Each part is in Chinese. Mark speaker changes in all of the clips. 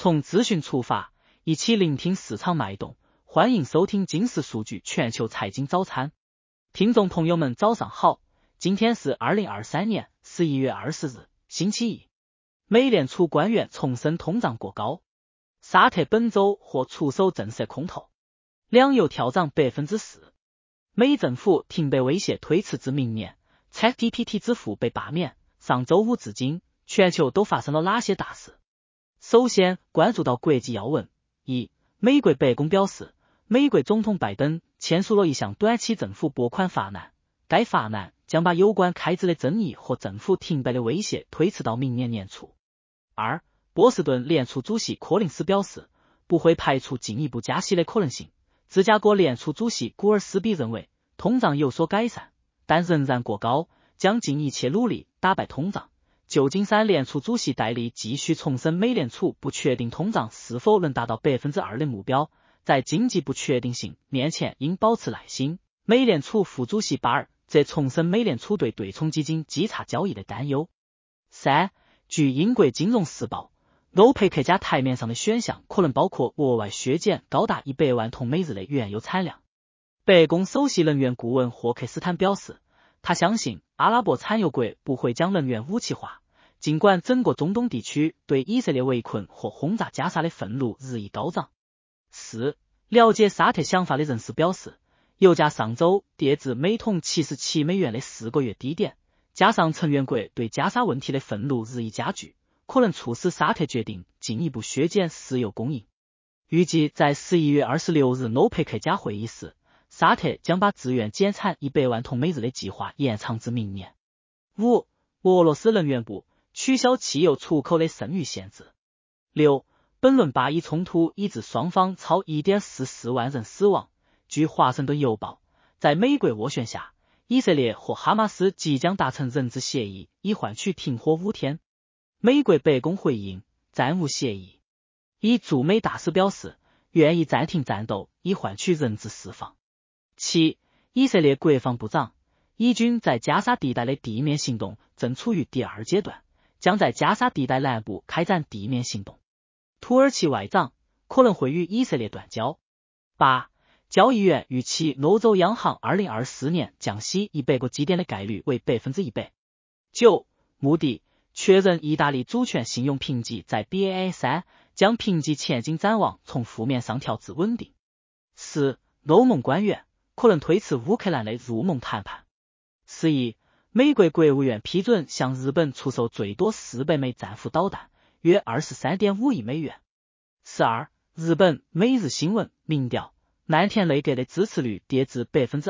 Speaker 1: 从资讯出发，一起聆听市场脉动。欢迎收听金石数据全球财经早餐。听众朋友们早上好，今天是2023年11月20日，星期一。美联储官员重申通胀过高，沙特本周或出手震慑空头，粮油跳涨 4%。美政府停被威胁推迟至明年， ChatGPT 之父被罢免。上周五至今，全球都发生了哪些大事？首先关注到国际要闻。一、美国白宫表示，美国总统拜登签署了一项短期政府拨款法案，该法案将把有关开支的争议和政府停摆的威胁推迟到明年年初。二、波士顿联储主席柯林斯表示，不会排除进一步加息的可能性。芝加哥联储主席古尔斯比认为，通胀有所改善，但仍然过高，将尽一切努力打败通胀。旧金山联储主席戴利继续重申，美联储不确定通胀是否能达到 2% 的目标，在经济不确定性面前应保持耐心。美联储副主席巴尔则重申美联储对对冲基金稽查交易的担忧。三、据英国金融时报，欧佩克加台面上的选项可能包括额外削减高达100万桶每日的原油产量。白宫首席能源顾问霍克斯坦表示，他相信阿拉伯产油国不会将能源武器化，尽管整个中东地区对以色列围困或轰炸加沙的愤怒日益高涨。四、了解沙特想法的人士表示，油价上周跌至每桶77美元的4个月低点，加上成员国对加沙问题的愤怒日益加剧，可能促使沙特决定进一步削减石油供应。预计在11月26日欧佩克加会议时，沙特将把自愿减产100万桶每日的计划延长至明年。五、俄罗斯能源部取消汽油出口的剩余限制。六、本轮巴以冲突已致双方超 1.44 万人死亡。据华盛顿邮报，在美国斡旋下，以色列和哈马斯即将达成人质协议，以换取停火5天。美国白宫回应，暂无协议。以驻美大使表示，愿意暂停战斗，以换取人质释放。七、以色列国防部长，以军在加沙地带的地面行动正处于第2阶段，将在加沙地带南部开展地面行动。土耳其外长可能会与以色列断交。八、交易员预期欧洲央行2024年降息100个基点的概率为 100%。九、穆迪确认意大利主权信用评级在 Baa3， 将评级前景展望从负面上调至稳定。十、欧盟官员可能推迟乌克兰的入盟谈判。11、美国国务院批准向日本出售最多400枚战斧导弹，约 23.5 亿美元。12、日本每日新闻民调，岸田内阁的支持率跌至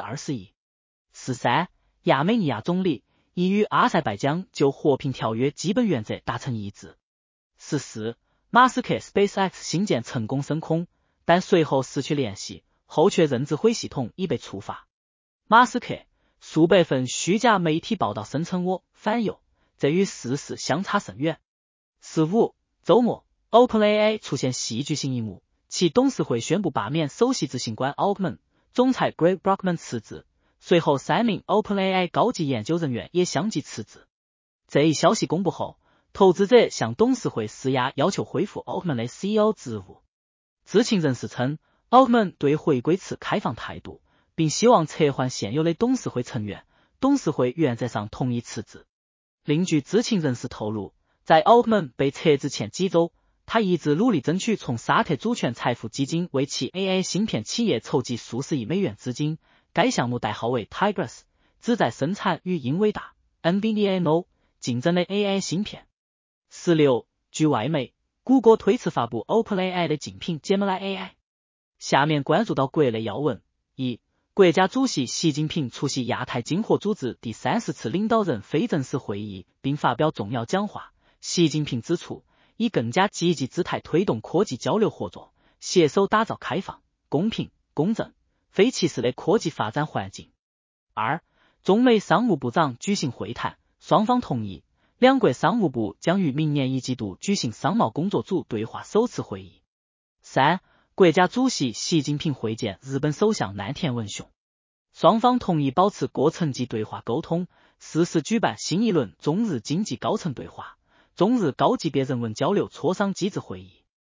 Speaker 1: 21%。13、亚美尼亚总理已与阿塞拜疆就和平条约基本原则达成一致。14、马斯克 SpaceX 星舰成功升空，但随后失去联系，后确认智慧系统已被触发。马斯克数百份虚假媒体报道声称我反右，这与事实相差甚远。15、周末 OpenAI 出现戏剧性一幕，其董事会宣布罢免首席执行官 Altman， 总裁 Greg Brockman 辞职，随后3名 OpenAI 高级研究人员也相继辞职。这一消息公布后，投资者向董事会施压，要求恢复 Altman 的 CEO 职务。知情人士称， Altman 对回归持开放态度，并希望撤换现有的董事会成员，董事会原则上同意辞职。另据知情人士透露，在 Altman 被撤职前几周，他一直努力争取从沙特主权财富基金为其 AI 芯片企业筹集数十亿美元资金，该项目代号为 Tigris， 旨在生产与英伟达 NVIDIA 竞争的 AI 芯片。16、据外媒，谷歌推迟发布 OpenAI 的竞品 Gemini AI。下面关注到国内要闻。一、国家主席习近平出席亚太经合组织第30次领导人非正式会议并发表重要讲话。习近平指出，以更加积极姿态推动科技交流合作，携手打造开放、公平、公正、非歧视的科技发展环境。二、中美商务部长举行会谈，双方同意，两国商务部将于明年1季度举行商贸工作组对话首次会议。三、国家主席习近平会见日本首相岸田文雄，双方同意保持各层级对话沟通，适时举办新一轮中日经济高层对话、中日高级别人文交流磋商机制会议。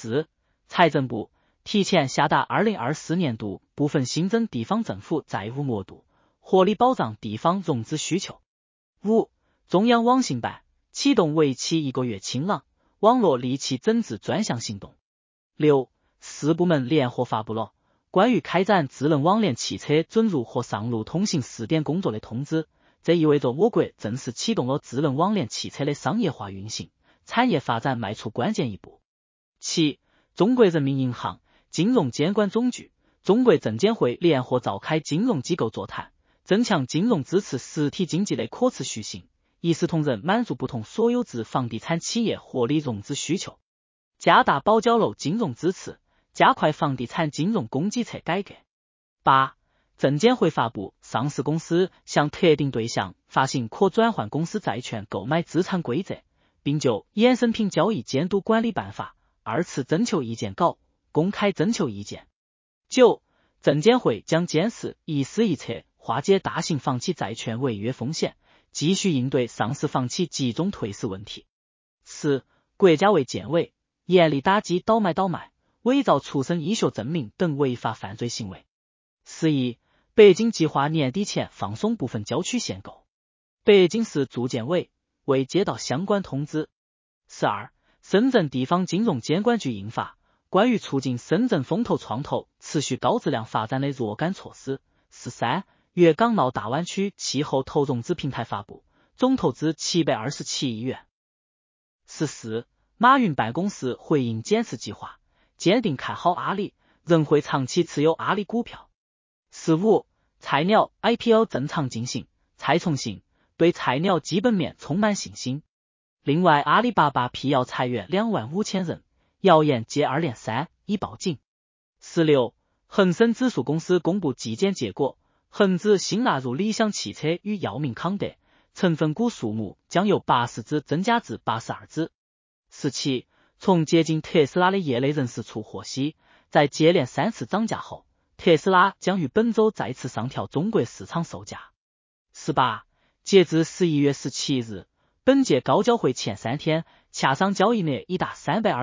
Speaker 1: 4. 财政部提前下达2024年度部分新增地方政府债务额度，合理保障地方融资需求。5. 中央网信办启动为期1个月清朗网络利器整治专项行动。6. 4部门联合发布了关于开展智能网联汽车准入和上路通行试点工作的通知，这意味着我国正式启动了智能网联汽车的商业化运行，产业发展迈出关键一步。7. 中国人民银行金融监管总局、中国证监会联合召开金融机构座谈，增强金融支持实体经济的可持续性，一视同仁满足不同所有制房地产企业合理融资需求，加大保交楼金融支持，加快房地产金融供给侧改革。8. 证监会发布上市公司向特定对象发行可转换公司债券购买资产规则，并就衍生品交易监督管理办法2次征求意见稿公开征求意见。9. 证监会将坚持一丝一策化解大型房企债券违约风险，继续应对上市房企集中退市问题。10. 国家卫健委严厉打击倒卖、伪造出生医学证明等违法犯罪行为。11. 北京计划年底前放松部分郊区限购，北京市住建委未接到相关通知。12. 深圳地方金融监管局印发关于促进深圳风投创投持续高质量发展的若干措施。13. 粤港澳大湾区气候投融资平台发布，总投资727亿元。14. 马云办公室回应减持计划，坚定看好阿里，仍会长期持有阿里股票。15. 菜鸟 IPO 正常进行，蔡崇信对菜鸟基本面充满信心。另外，阿里巴巴辟谣裁员25000人，谣言接二连三，已报警。16. 恒生指数公司公布季检结果，恒指新纳入理想汽车与药明康德，成分股数目将由80只增加至82只。17. 从接近特斯拉的业内人士处获悉，在接连3次涨价后，特斯拉将于本周再次上调中国市场售价。18. 截至11月17日，本届高交会前3天，洽商交易额已达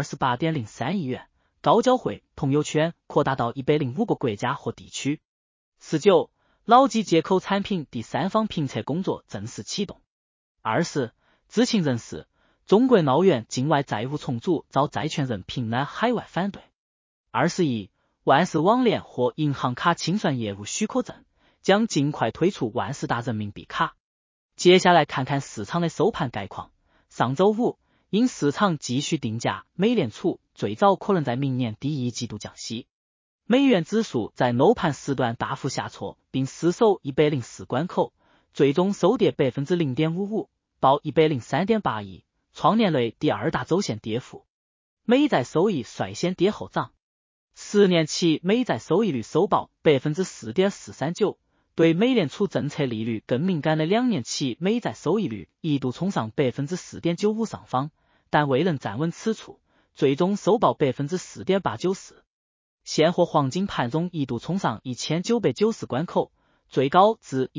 Speaker 1: 328.03 亿元，高交会朋友圈扩大到105个国家和地区。19. 老纪接口产品第三方评测工作正式启动。20. 知情人士，中国闹元境外债务重组遭债权人平安海外反对。21. 万事网联或银行卡清算业务许可证，将尽快推出万事达人民币卡。接下来看看市场的收盘概况。上周五，因市场继续定价美联储最早可能在明年第一季度降息，美元指数在楼盘时段大幅下挫，并失守104关口，最终收跌 0.55%， 报 103.8 亿，创年内第2大周线跌幅。美债收益率先跌后涨，10年期美债收益率收报 4.439%， 对美联储政策利率更敏感的2年期美债收益率一度冲上 4.95% 上方，但未能站稳此处，最终收报 4.894%。现货黄金盘中一度冲上1990关口，最高至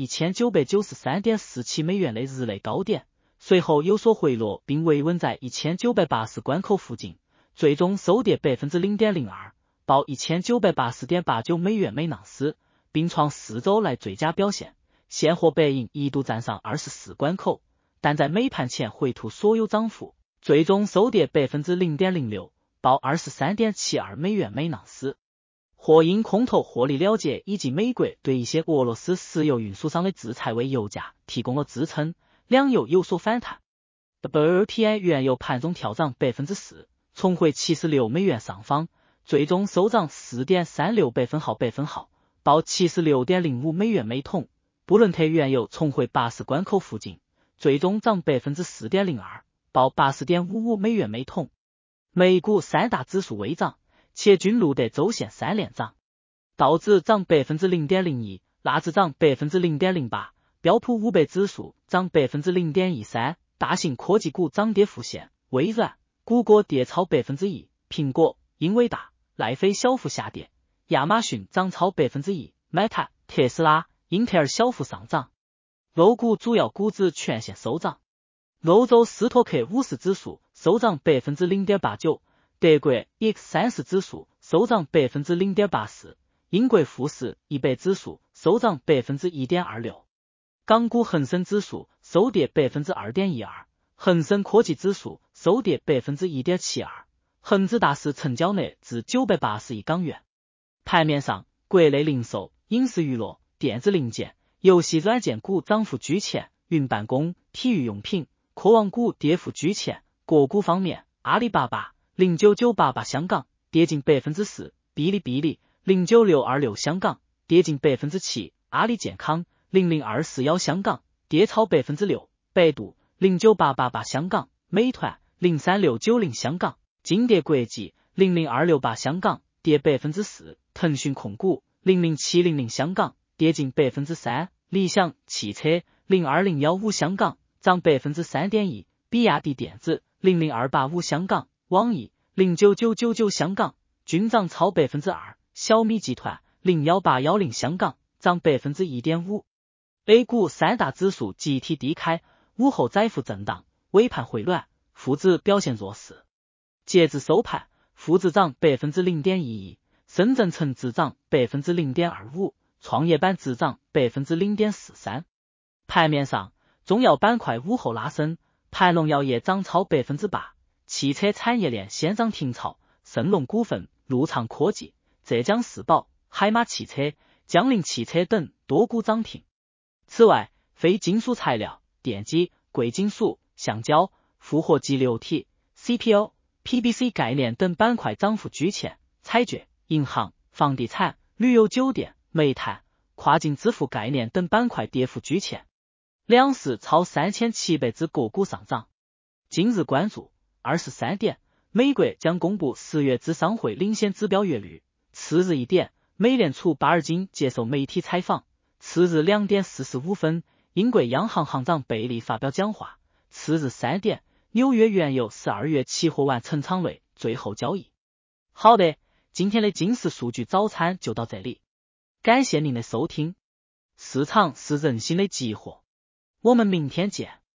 Speaker 1: 1993.47 美元的日内高点，随后有所回落并维稳在1980关口附近，最终收跌 0.02%， 报 1980.89 美元每盎司，并创4周来最佳表现。现货白银一度站上24关口，但在美盘前回吐所有涨幅，最终收跌 0.06%， 报 23.72 美元每盎司。或因空头获利了结以及美国对一些俄罗斯石油运输商的制裁为油价提供了支撑，两油有所反弹。WTI 原油盘中跳涨 4%， 重回76美元上方，最终收涨 4.36 百分号，报 76.05 美元每桶。布伦特原油重回80关口附近，最终涨 4.02%， 报 80.55 美元每桶。美股三大指数微涨，且均录得周线3连涨，道指涨 0.01%， 纳指涨 0.08%， 标普500指数涨 0.13%， 大型科技股涨跌互现，微软、谷歌跌超 1%， 苹果、英伟达、奈飞小幅下跌，亚马逊涨超 1%， Meta、特斯拉、英特尔小幅上涨。欧股主要股指全线收涨，欧洲斯托克50指数收涨 0.89%， 德国 X30 指数收涨 0.84%， 英国富时100指数收涨 1.26%。港股恒生指数收跌 2.12%， 恒生科技指数收跌 1.72%， 恒指大市成交额至980亿港元。盘面上，国内零售、影视娱乐、电子零件、游戏软件股涨幅居前，云办公、体育用品、科网股跌幅居前。个股方面，阿里巴巴09988香港跌近 4%， 哔哩哔哩09626香港跌近 7%， 阿里健康00241香港跌超 6%， 百度09888香港，美团03690香港，金蝶国际00268香港跌 4%， 腾讯控股00700香港跌近 3%， 理想汽车02015香港涨 3.1%， 比亚迪电子00285香港，网易09999香港均涨超 2%， 小米集团01810香港涨 1.5%。A 股三大指数集体低开，午后窄幅震荡，尾盘回暖，沪指表现弱势。截至收盘，沪指涨 0.11%， 深圳成指涨 0.25%， 创业板指涨 0.43%。盘面上，中药板块午后拉升，盘龙药业涨超 8%， 汽车产业链先涨停潮，盛隆股份、陆畅科技、浙江世宝、海马汽车、江铃汽车等多股涨停。此外，非金属材料、电机、贵金属、橡胶、复合机流体、CPO、PBC 概念等板块涨幅居前，彩券、银行、房地产、旅游酒店、煤炭、跨境支付概念等板块跌幅居前。两市超3700只个股上涨。今日关注23点，美国将公布10月制商会领先指标月率。次日1点，美联储巴尔金接受媒体采访。次日2点45分，英国央行行长贝利发表讲话。次日3点，纽约原油12月期货完成仓位最后交易。好的，今天的金石数据早餐就到这里，感谢您的收听。市场是人心的集合，我们明天见。